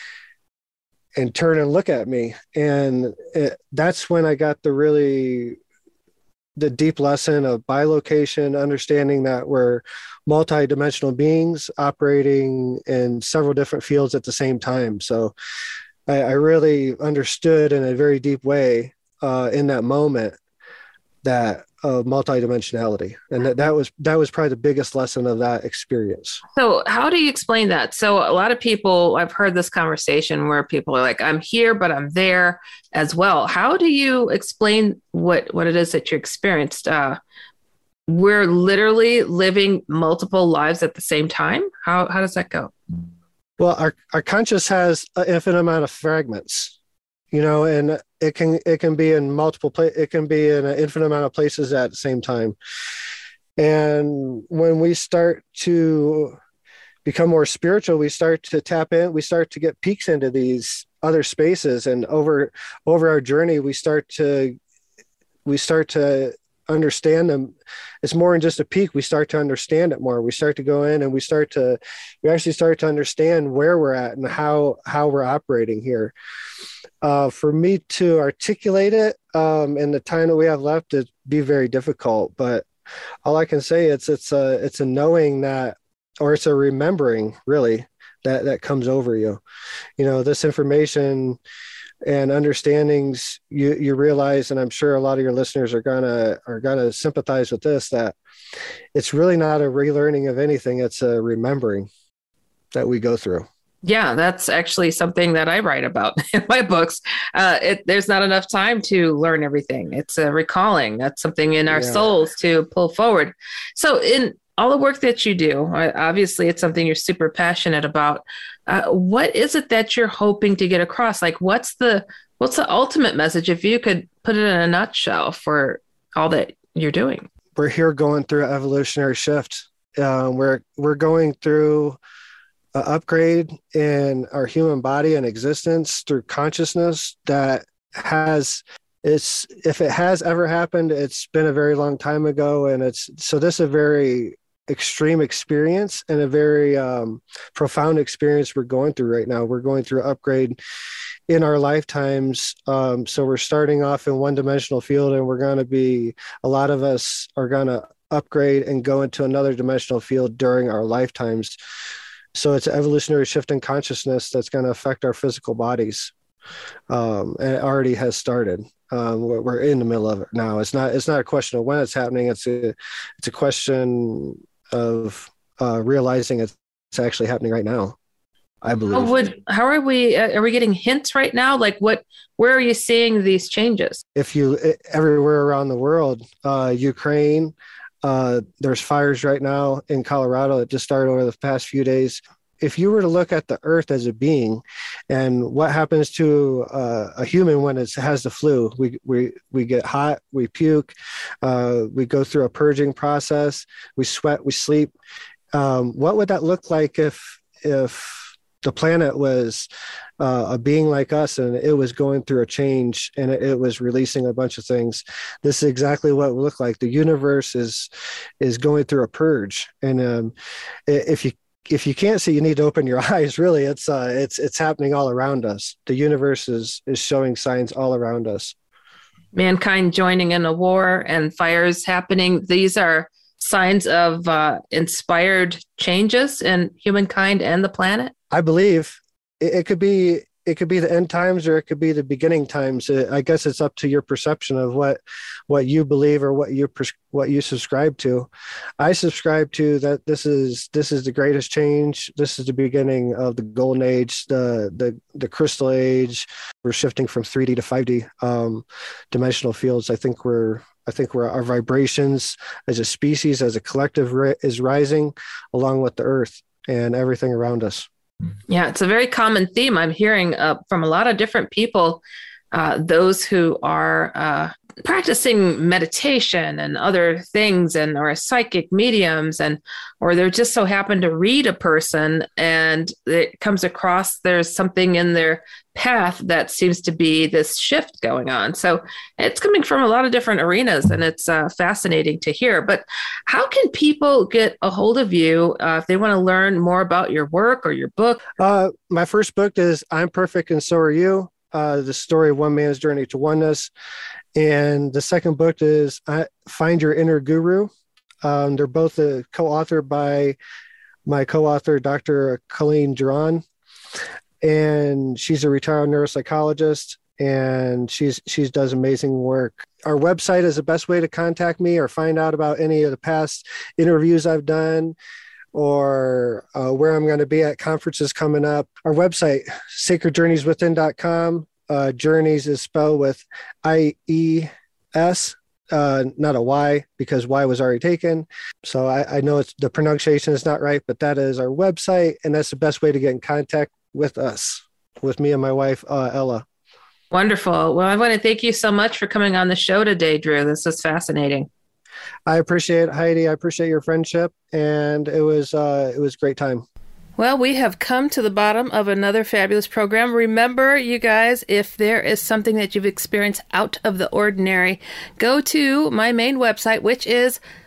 Speaker 13: and turn and look at me. And that's when I got the deep lesson of bilocation, understanding that we're multi-dimensional beings operating in several different fields at the same time. So I really understood in a very deep way in that moment that multi-dimensionality, and that was probably the biggest lesson of that experience.
Speaker 4: So how do you explain that? So a lot of people, I've heard this conversation where people are like, I'm here, but I'm there as well. How do you explain what it is that you experienced? We're literally living multiple lives at the same time. How does that go?
Speaker 13: Well, our conscious has an infinite amount of fragments, and it can be in multiple places. It can be in an infinite amount of places at the same time. And when we start to become more spiritual, we start to tap in. We start to get peeks into these other spaces, and over our journey, we start to understand them. It's more than just a peak. We start to understand it more. We start to go in, and we actually start to understand where we're at and how we're operating here. For me to articulate it in the time that we have left, it'd be very difficult. But all I can say it's a knowing that, or it's a remembering really that comes over you. This information and understandings, you realize, and I'm sure a lot of your listeners are gonna sympathize with this, that it's really not a relearning of anything. It's a remembering that we go through.
Speaker 4: Yeah, that's actually something that I write about in my books. There's not enough time to learn everything. It's a recalling. That's something in our souls to pull forward. So in all the work that you do, obviously it's something you're super passionate about. What is it that you're hoping to get across? Like, what's the ultimate message, if you could put it in a nutshell, for all that you're doing?
Speaker 13: We're here going through an evolutionary shift. We're going through an upgrade in our human body and existence through consciousness that if it has ever happened, it's been a very long time ago. And this is a very extreme experience and a very profound experience we're going through right now. We're going through an upgrade in our lifetimes. So we're starting off in one-dimensional field, and a lot of us are going to upgrade and go into another dimensional field during our lifetimes. So it's an evolutionary shift in consciousness that's going to affect our physical bodies. And it already has started. We're in the middle of it now. It's not a question of when it's happening. It's a question of realizing it's actually happening right now, I believe.
Speaker 4: How are we getting hints right now? Like where are you seeing these changes?
Speaker 13: Everywhere around the world, Ukraine, there's fires right now in Colorado that just started over the past few days. If you were to look at the earth as a being and what happens to a human when it has the flu, we get hot, we puke, we go through a purging process, we sweat, we sleep. What would that look like if the planet was a being like us and it was going through a change and it was releasing a bunch of things? This is exactly what it would look like. The universe is going through a purge. And if you can't see, you need to open your eyes. Really, it's happening all around us. The universe is showing signs all around us.
Speaker 4: Mankind joining in a war and fires happening. These are signs of inspired changes in humankind and the planet.
Speaker 13: I believe it could be the end times, or it could be the beginning times. I guess it's up to your perception of what you believe or what you subscribe to. I subscribe to that this is the greatest change. This is the beginning of the golden age, the crystal age. We're shifting from 3D to 5D dimensional fields. I think our vibrations as a species, as a collective, is rising along with the earth and everything around us.
Speaker 4: Yeah, it's a very common theme I'm hearing from a lot of different people, those who are practicing meditation and other things, and or psychic mediums, or they're just so happen to read a person and it comes across there's something in their path that seems to be this shift going on. So it's coming from a lot of different arenas, and it's fascinating to hear. But how can people get a hold of you if they want to learn more about your work or your book?
Speaker 13: My first book is I'm Perfect and So Are You, the story of one man's journey to oneness. And the second book is Find Your Inner Guru. They're both co-authored by my co-author, Dr. Colleen Duran. And she's a retired neuropsychologist, and she does amazing work. Our website is the best way to contact me or find out about any of the past interviews I've done, or where I'm going to be at conferences coming up. Our website, sacredjourneyswithin.com. Journeys is spelled with I-E-S, not a Y, because Y was already taken. So I know the pronunciation is not right, but that is our website, and that's the best way to get in contact with us, with me and my wife, Ella.
Speaker 4: Wonderful. Well, I want to thank you so much for coming on the show today, Drew. This was fascinating.
Speaker 13: I appreciate it, Heidi. I appreciate your friendship, and it was a great time.
Speaker 4: Well, we have come to the bottom of another fabulous program. Remember, you guys, if there is something that you've experienced out of the ordinary, go to my main website, which is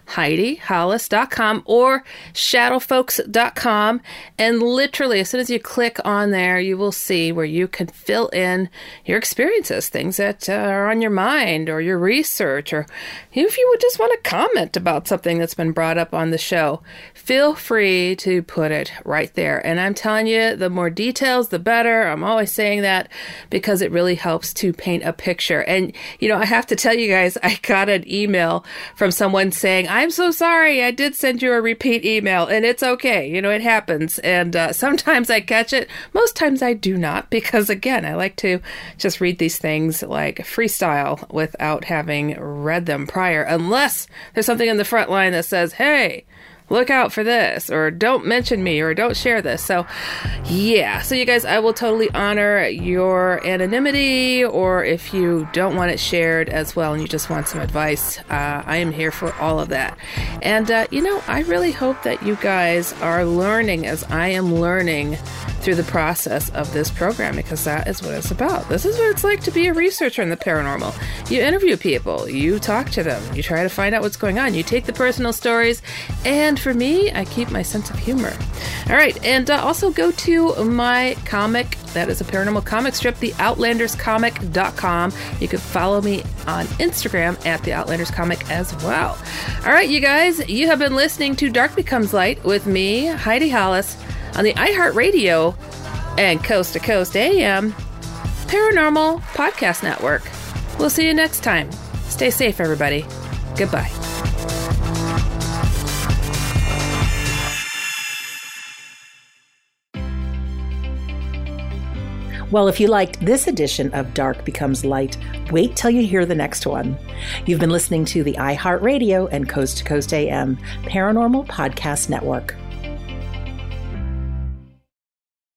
Speaker 4: HeidiHollis.com or shadowfolks.com. And literally, as soon as you click on there, you will see where you can fill in your experiences, things that are on your mind or your research, or if you would just want to comment about something that's been brought up on the show. Feel free to put it right there. And I'm telling you, the more details, the better. I'm always saying that because it really helps to paint a picture. And, I have to tell you guys, I got an email from someone saying, I'm so sorry, I did send you a repeat email, and it's okay. It happens. And sometimes I catch it. Most times I do not, because again, I like to just read these things like freestyle without having read them prior, unless there's something in the front line that says, hey, look out for this, or don't mention me, or don't share this. So yeah, so you guys, I will totally honor your anonymity, or if you don't want it shared as well and you just want some advice, I am here for all of that. And I really hope that you guys are learning as I am learning through the process of this program, because that is what it's about. This is what it's like to be a researcher in the paranormal. You interview people, you talk to them, you try to find out what's going on, you take the personal stories, and for me, I keep my sense of humor. All right, and also go to my comic. That is a paranormal comic strip, theoutlanderscomic.com. You can follow me on Instagram at theoutlanderscomic as well. All right, you guys, you have been listening to Dark Becomes Light with me, Heidi Hollis, on the iHeartRadio and Coast to Coast AM Paranormal Podcast Network. We'll see you next time. Stay safe, everybody. Goodbye.
Speaker 15: Well, if you liked this edition of Dark Becomes Light, wait till you hear the next one. You've been listening to the iHeartRadio and Coast to Coast AM Paranormal Podcast Network.